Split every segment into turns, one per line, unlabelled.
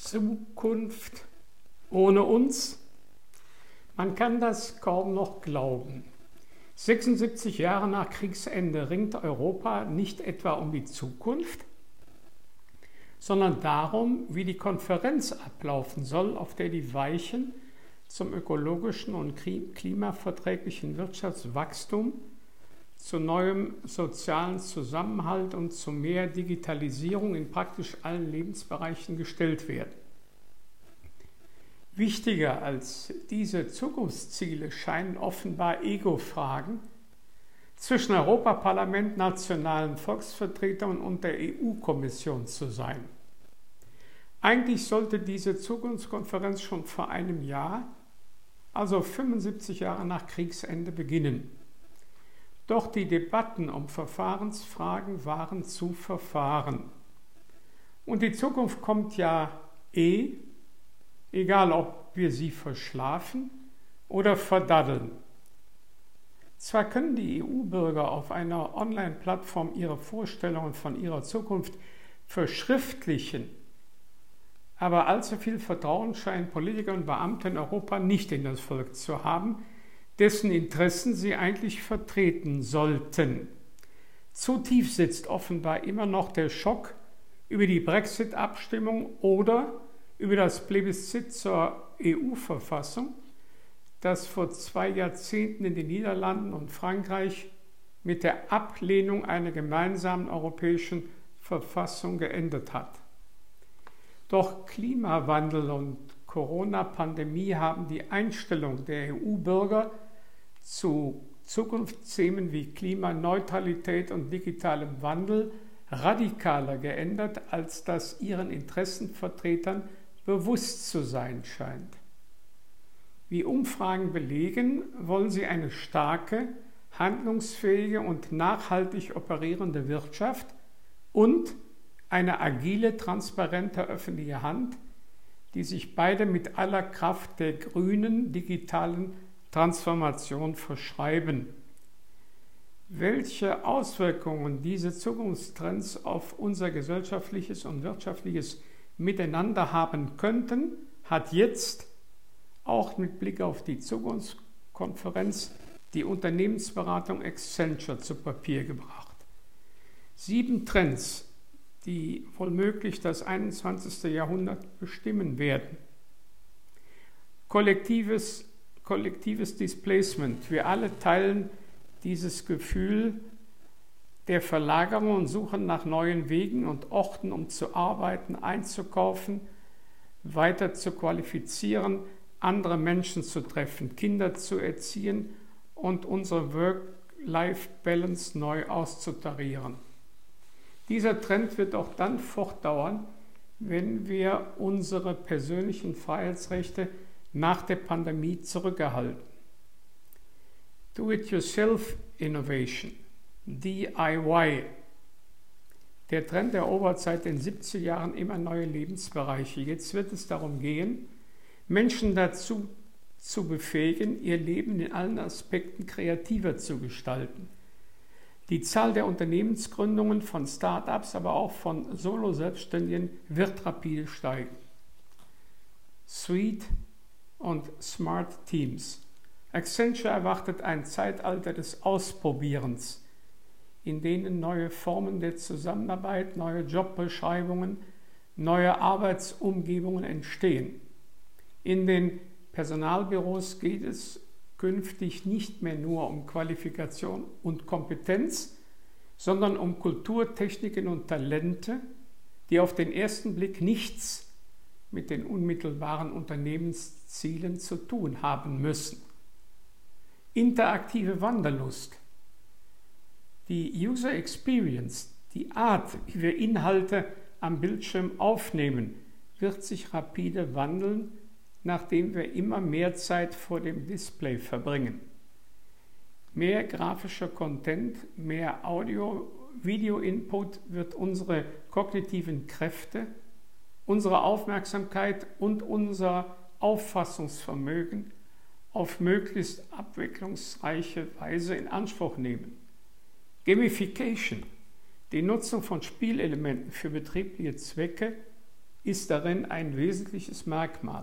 Zukunft ohne uns? Man kann das kaum noch glauben. 76 Jahre nach Kriegsende ringt Europa nicht etwa um die Zukunft, sondern darum, wie die Konferenz ablaufen soll, auf der die Weichen zum ökologischen und klimaverträglichen Wirtschaftswachstum, zu neuem sozialen Zusammenhalt und zu mehr Digitalisierung in praktisch allen Lebensbereichen gestellt werden. Wichtiger als diese Zukunftsziele scheinen offenbar Ego-Fragen zwischen Europaparlament, nationalen Volksvertretern und der EU-Kommission zu sein. Eigentlich sollte diese Zukunftskonferenz schon vor einem Jahr, also 75 Jahre nach Kriegsende, beginnen. Doch die Debatten um Verfahrensfragen waren zu verfahren. Und die Zukunft kommt ja egal ob wir sie verschlafen oder verdaddeln. Zwar können die EU-Bürger auf einer Online-Plattform ihre Vorstellungen von ihrer Zukunft verschriftlichen, aber allzu viel Vertrauen scheinen Politiker und Beamte in Europa nicht in das Volk zu haben, dessen Interessen sie eigentlich vertreten sollten. Zu tief sitzt offenbar immer noch der Schock über die Brexit-Abstimmung oder über das Plebiszit zur EU-Verfassung, das vor 2 Jahrzehnten in den Niederlanden und Frankreich mit der Ablehnung einer gemeinsamen europäischen Verfassung geendet hat. Doch Klimawandel und Corona-Pandemie haben die Einstellung der EU-Bürger zu Zukunftsthemen wie Klimaneutralität und digitalem Wandel radikaler geändert, als das ihren Interessenvertretern bewusst zu sein scheint. Wie Umfragen belegen, wollen sie eine starke, handlungsfähige und nachhaltig operierende Wirtschaft und eine agile, transparente öffentliche Hand, die sich beide mit aller Kraft der grünen digitalen Transformation verschreiben. Welche Auswirkungen diese Zukunftstrends auf unser gesellschaftliches und wirtschaftliches Miteinander haben könnten, hat jetzt auch mit Blick auf die Zukunftskonferenz die Unternehmensberatung Accenture zu Papier gebracht. 7 Trends, die womöglich das 21. Jahrhundert bestimmen werden. Kollektives Displacement. Wir alle teilen dieses Gefühl der Verlagerung und suchen nach neuen Wegen und Orten, um zu arbeiten, einzukaufen, weiter zu qualifizieren, andere Menschen zu treffen, Kinder zu erziehen und unsere Work-Life-Balance neu auszutarieren. Dieser Trend wird auch dann fortdauern, wenn wir unsere persönlichen Freiheitsrechte nach der Pandemie zurückerhalten. Do-it-yourself-Innovation, DIY. Der Trend erobert seit den 70er Jahren immer neue Lebensbereiche. Jetzt wird es darum gehen, Menschen dazu zu befähigen, ihr Leben in allen Aspekten kreativer zu gestalten. Die Zahl der Unternehmensgründungen von Start-ups, aber auch von Solo-Selbstständigen wird rapide steigen. Sweet und Smart Teams. Accenture erwartet ein Zeitalter des Ausprobierens, in denen neue Formen der Zusammenarbeit, neue Jobbeschreibungen, neue Arbeitsumgebungen entstehen. In den Personalbüros geht es künftig nicht mehr nur um Qualifikation und Kompetenz, sondern um Kultur, Techniken und Talente, die auf den ersten Blick nichts mit den unmittelbaren Unternehmenszielen zu tun haben müssen. Interaktive Wanderlust. Die User Experience, die Art, wie wir Inhalte am Bildschirm aufnehmen, wird sich rapide wandeln, nachdem wir immer mehr Zeit vor dem Display verbringen. Mehr grafischer Content, mehr Audio-Video-Input wird unsere kognitiven Kräfte, unsere Aufmerksamkeit und unser Auffassungsvermögen auf möglichst abwechslungsreiche Weise in Anspruch nehmen. Gamification, die Nutzung von Spielelementen für betriebliche Zwecke, ist darin ein wesentliches Merkmal.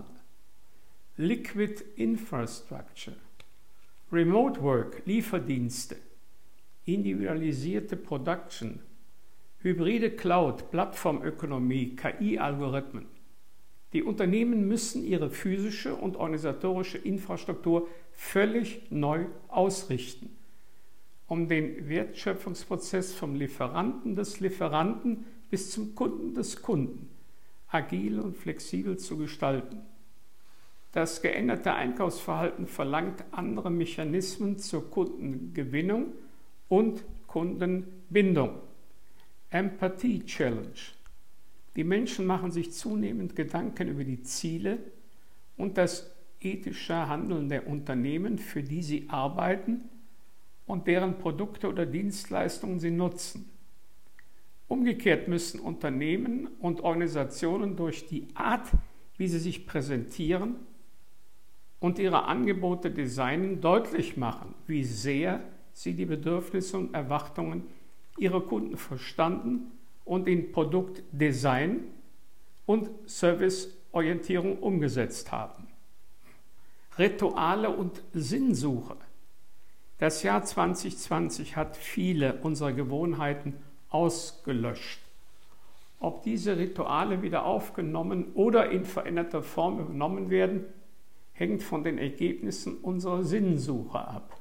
Liquid Infrastructure, Remote Work, Lieferdienste, individualisierte Production, hybride Cloud, Plattformökonomie, KI-Algorithmen. Die Unternehmen müssen ihre physische und organisatorische Infrastruktur völlig neu ausrichten, um den Wertschöpfungsprozess vom Lieferanten des Lieferanten bis zum Kunden des Kunden agil und flexibel zu gestalten. Das geänderte Einkaufsverhalten verlangt andere Mechanismen zur Kundengewinnung und Kundenbindung. Empathy Challenge. Die Menschen machen sich zunehmend Gedanken über die Ziele und das ethische Handeln der Unternehmen, für die sie arbeiten und deren Produkte oder Dienstleistungen sie nutzen. Umgekehrt müssen Unternehmen und Organisationen durch die Art, wie sie sich präsentieren und ihre Angebote designen, deutlich machen, wie sehr sie die Bedürfnisse und Erwartungen ihrer Kunden verstanden und in Produktdesign und Serviceorientierung umgesetzt haben. Rituale und Sinnsuche. Das Jahr 2020 hat viele unserer Gewohnheiten ausgelöscht. Ob diese Rituale wieder aufgenommen oder in veränderter Form übernommen werden, hängt von den Ergebnissen unserer Sinnsuche ab.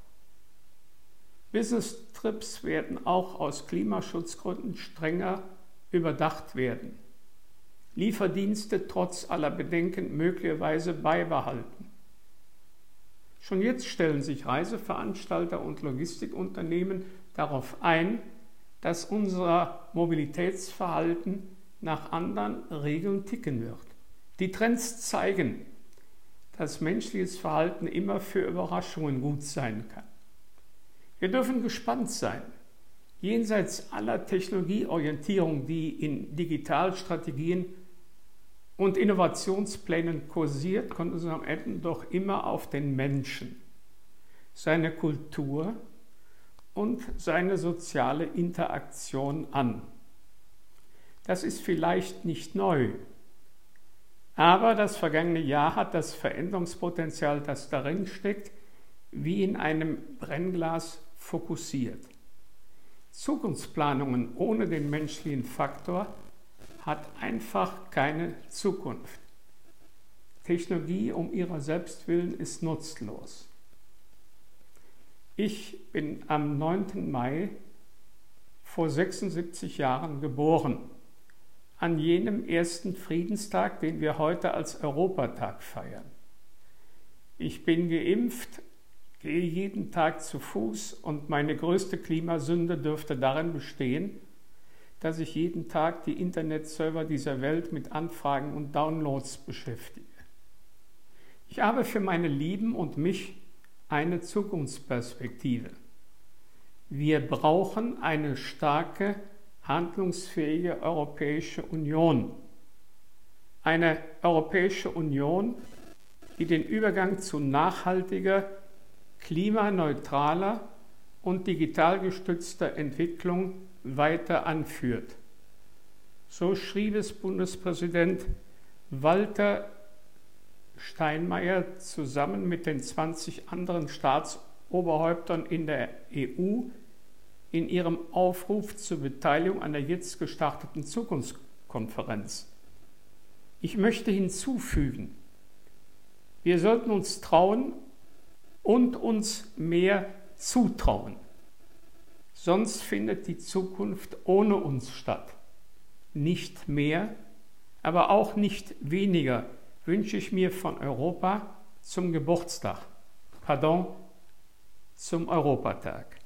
Business-Trips werden auch aus Klimaschutzgründen strenger überdacht werden. Lieferdienste trotz aller Bedenken möglicherweise beibehalten. Schon jetzt stellen sich Reiseveranstalter und Logistikunternehmen darauf ein, dass unser Mobilitätsverhalten nach anderen Regeln ticken wird. Die Trends zeigen, dass menschliches Verhalten immer für Überraschungen gut sein kann. Wir dürfen gespannt sein. Jenseits aller Technologieorientierung, die in Digitalstrategien und Innovationsplänen kursiert, kommt es am Ende doch immer auf den Menschen, seine Kultur und seine soziale Interaktion an. Das ist vielleicht nicht neu, aber das vergangene Jahr hat das Veränderungspotenzial, das darin steckt, wie in einem Brennglas fokussiert. Zukunftsplanungen ohne den menschlichen Faktor hat einfach keine Zukunft. Technologie um ihrer selbst willen ist nutzlos. Ich bin am 9. Mai vor 76 Jahren geboren, an jenem ersten Friedenstag, den wir heute als Europatag feiern. Ich bin geimpft, gehe jeden Tag zu Fuß und meine größte Klimasünde dürfte darin bestehen, dass ich jeden Tag die Internetserver dieser Welt mit Anfragen und Downloads beschäftige. Ich habe für meine Lieben und mich eine Zukunftsperspektive. Wir brauchen eine starke, handlungsfähige Europäische Union. Eine Europäische Union, die den Übergang zu nachhaltiger, klimaneutraler und digital gestützter Entwicklung weiter anführt. So schrieb es Bundespräsident Walter Steinmeier zusammen mit den 20 anderen Staatsoberhäuptern in der EU in ihrem Aufruf zur Beteiligung an der jetzt gestarteten Zukunftskonferenz. Ich möchte hinzufügen, wir sollten uns trauen und uns mehr zutrauen. Sonst findet die Zukunft ohne uns statt. Nicht mehr, aber auch nicht weniger wünsche ich mir von Europa zum Geburtstag, zum Europatag.